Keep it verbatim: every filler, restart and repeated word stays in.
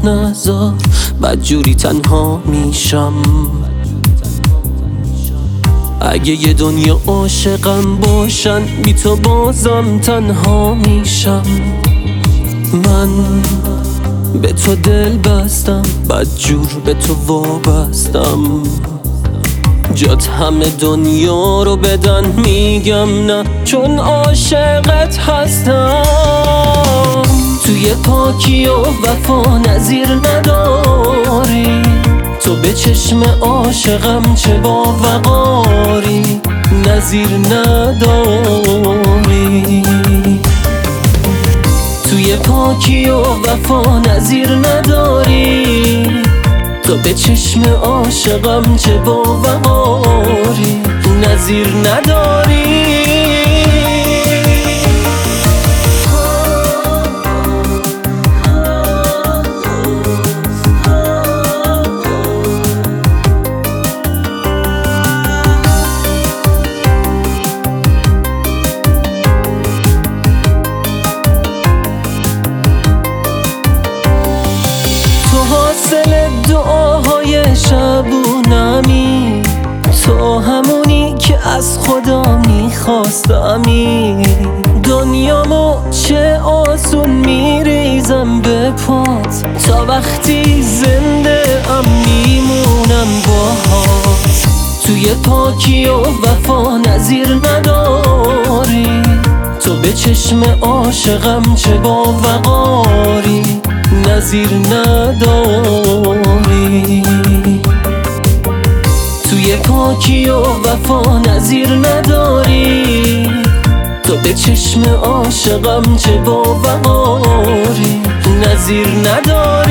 نذار، بدجوری تنها میشم. اگه یه دنیا عاشقم باشن، بی تو بازم تنها میشم. من به تو دل بستم، بدجور به تو وابستم. جات همه دنیا رو بدن، میگم نه چون عاشقت هستم. توی پاکی و وفا نظیر نداری، تو به چشم عاشقم چه باوقاری، نظیر نداری. توی پاکی و وفا نظیر نداری، تو به چشم عاشقم چه باوقاری، نظیر نداری. حاصل دعاهای شبونمی، تو همونی که از خدا میخواستمی. دنیامو چه آسون میریزم به پات، تا وقتی زنده ام میمونم باهات. توی پاکی و وفا نظیر نداری، تو به چشم عاشقم چه باوقاری، نظیر نداری. توی پاکی و وفا نظیر نداری، تو به چشم عاشقم چه باوقاری، نظیر نداری.